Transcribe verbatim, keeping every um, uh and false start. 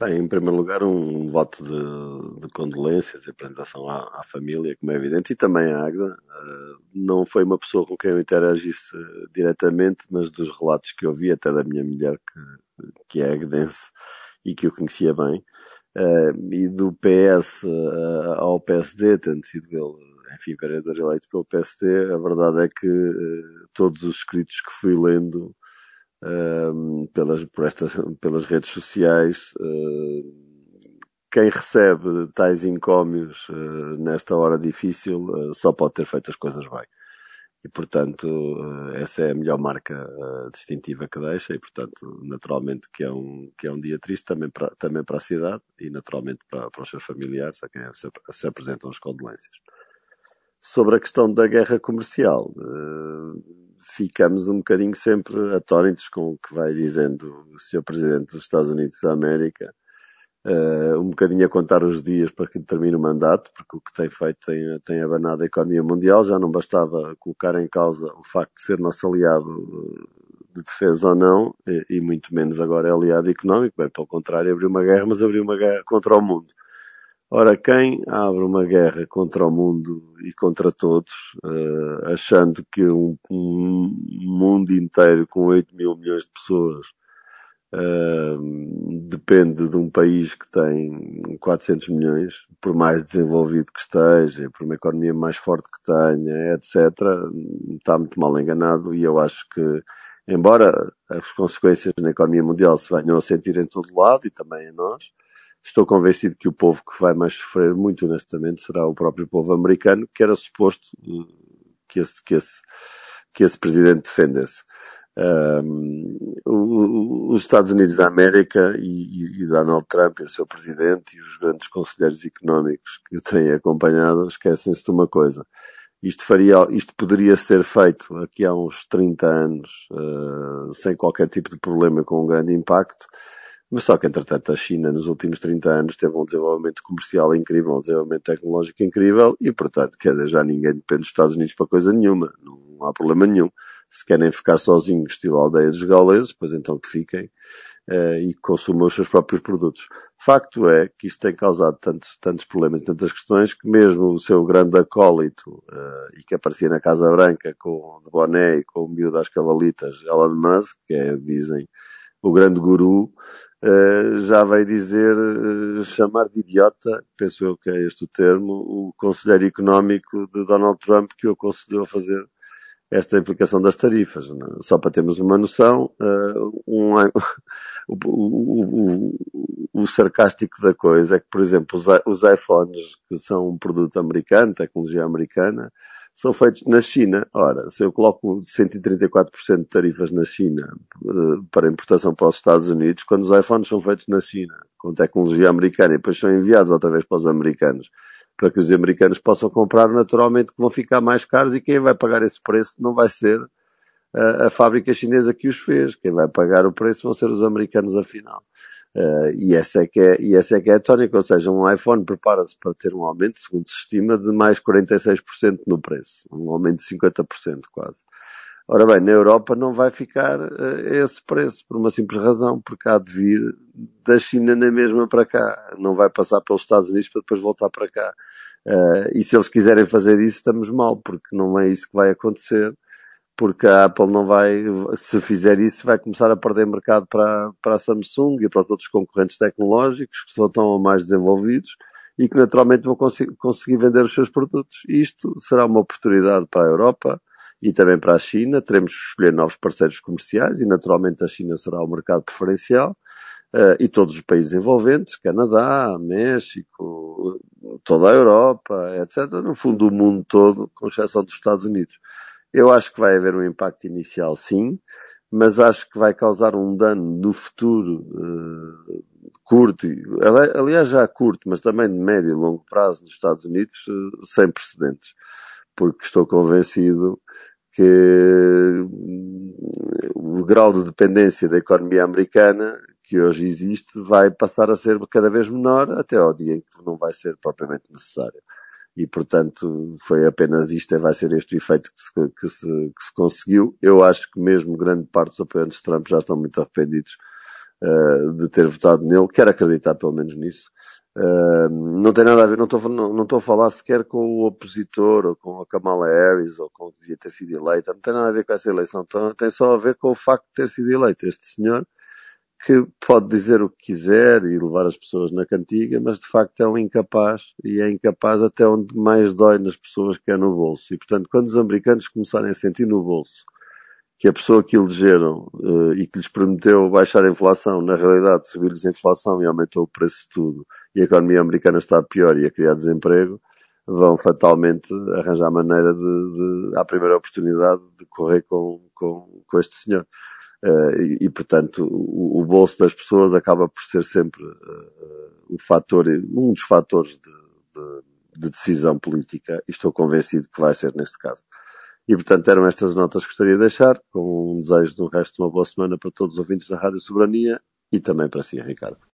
Bem, em primeiro lugar, um voto de, de condolências e apresentação à, à família, como é evidente, e também à Águeda. Uh, não foi uma pessoa com quem eu interagisse uh, diretamente, mas dos relatos que eu vi, até da minha mulher, que, que é aguedense e que eu conhecia bem, uh, e do P S uh, ao P S D, tendo sido ele, enfim, vereador eleito pelo P S D, a verdade é que uh, todos os escritos que fui lendo Uh, pelas, por estas, pelas redes sociais, uh, quem recebe tais encómios uh, nesta hora difícil uh, só pode ter feito as coisas bem. E, portanto, uh, essa é a melhor marca uh, distintiva que deixa e, portanto, naturalmente que é um, que é um dia triste também para, também para a cidade e, naturalmente, para, para os seus familiares, a quem se, se apresentam as condolências. Sobre a questão da guerra comercial, uh, ficamos um bocadinho sempre atónitos com o que vai dizendo o senhor Presidente dos Estados Unidos da América, uh, um bocadinho a contar os dias para que termine o mandato, porque o que tem feito tem, tem abanado a economia mundial. Já não bastava colocar em causa o facto de ser nosso aliado de defesa ou não, e, e muito menos agora é aliado económico. Bem, pelo contrário, abriu uma guerra, mas abriu uma guerra contra o mundo. Ora, quem abre uma guerra contra o mundo e contra todos, uh, achando que um, um mundo inteiro com oito mil milhões de pessoas uh, depende de um país que tem quatrocentos milhões, por mais desenvolvido que esteja, por uma economia mais forte que tenha, etcétera, está muito mal enganado. E eu acho que, embora as consequências na economia mundial se venham a sentir em todo lado, e também em nós, estou convencido que o povo que vai mais sofrer muito honestamente será o próprio povo americano, que era suposto que esse, que esse, que esse presidente defendesse. Um, os Estados Unidos da América e, e Donald Trump, e o seu presidente, e os grandes conselheiros económicos que o têm acompanhado, esquecem-se de uma coisa. Isto faria, isto poderia ser feito aqui há uns trinta anos, uh, sem qualquer tipo de problema, com um grande impacto. Mas só que, entretanto, a China, nos últimos trinta anos, teve um desenvolvimento comercial incrível, um desenvolvimento tecnológico incrível, e, portanto, quer dizer, já ninguém depende dos Estados Unidos para coisa nenhuma. Não há problema nenhum. Se querem ficar sozinhos, estilo aldeia dos gauleses, pois então que fiquem, uh, e consumam os seus próprios produtos. Facto é que isto tem causado tantos, tantos problemas e tantas questões que mesmo o seu grande acólito, uh, e que aparecia na Casa Branca com de boné e com o miúdo às cavalitas, Elon Musk, que é, dizem, o grande guru, Uh, já veio dizer, uh, chamar de idiota, penso eu que é este o termo, o conselheiro económico de Donald Trump, que o aconselhou a fazer esta implicação das tarifas. Não é? Só para termos uma noção, uh, um, o, o, o, o sarcástico da coisa é que, por exemplo, os, os iPhones, que são um produto americano, tecnologia americana, são feitos na China. Ora, se eu coloco cento e trinta e quatro por cento de tarifas na China uh, para importação para os Estados Unidos, quando os iPhones são feitos na China, com tecnologia americana, e depois são enviados outra vez para os americanos, para que os americanos possam comprar, naturalmente que vão ficar mais caros, e quem vai pagar esse preço não vai ser a, a fábrica chinesa que os fez. Quem vai pagar o preço vão ser os americanos, afinal. Uh, e essa é que é, e essa é que é a tónica, ou seja, um iPhone prepara-se para ter um aumento, segundo se estima, de mais quarenta e seis por cento no preço. Um aumento de cinquenta por cento quase. Ora bem, na Europa não vai ficar uh, esse preço, por uma simples razão, porque há de vir da China na mesma para cá. Não vai passar pelos Estados Unidos para depois voltar para cá. Uh, e se eles quiserem fazer isso, estamos mal, porque não é isso que vai acontecer. Porque a Apple não vai, se fizer isso, vai começar a perder mercado para, para a Samsung e para os outros concorrentes tecnológicos que só estão mais desenvolvidos e que naturalmente vão conseguir, conseguir vender os seus produtos. E isto será uma oportunidade para a Europa e também para a China. Teremos que escolher novos parceiros comerciais e naturalmente a China será o mercado preferencial. Uh, e todos os países envolventes, Canadá, México, toda a Europa, etcétera. No fundo, o mundo todo, com exceção dos Estados Unidos. Eu acho que vai haver um impacto inicial, sim, mas acho que vai causar um dano no futuro uh, curto, aliás já curto, mas também de médio e longo prazo nos Estados Unidos, uh, sem precedentes. Porque estou convencido que o grau de dependência da economia americana que hoje existe vai passar a ser cada vez menor até ao dia em que não vai ser propriamente necessário. E, portanto, foi apenas isto, vai ser este o efeito que se, que se, que se conseguiu. Eu acho que mesmo grande parte dos apoiantes de Trump já estão muito arrependidos uh, de ter votado nele. Quero acreditar pelo menos nisso. Uh, não tem nada a ver, não estou não, não estou a falar sequer com o opositor, ou com a Kamala Harris, ou com o que devia ter sido eleita. Não tem nada a ver com essa eleição. Então, tem só a ver com o facto de ter sido eleito este senhor, que pode dizer o que quiser e levar as pessoas na cantiga, mas de facto é um incapaz, e é incapaz até onde mais dói nas pessoas, que é no bolso. E portanto, quando os americanos começarem a sentir no bolso que a pessoa que elegeram uh, e que lhes prometeu baixar a inflação, na realidade subiu-lhes a inflação e aumentou o preço de tudo, e a economia americana está pior e a criar desemprego, vão fatalmente arranjar maneira de, de à primeira oportunidade, de correr com, com, com este senhor. Uh, e, e, portanto, o, o bolso das pessoas acaba por ser sempre uh, o fator, um dos fatores de, de, de decisão política, e estou convencido que vai ser neste caso. E, portanto, eram estas notas que gostaria de deixar, com um desejo de um resto de uma boa semana para todos os ouvintes da Rádio Soberania e também para si, Ricardo.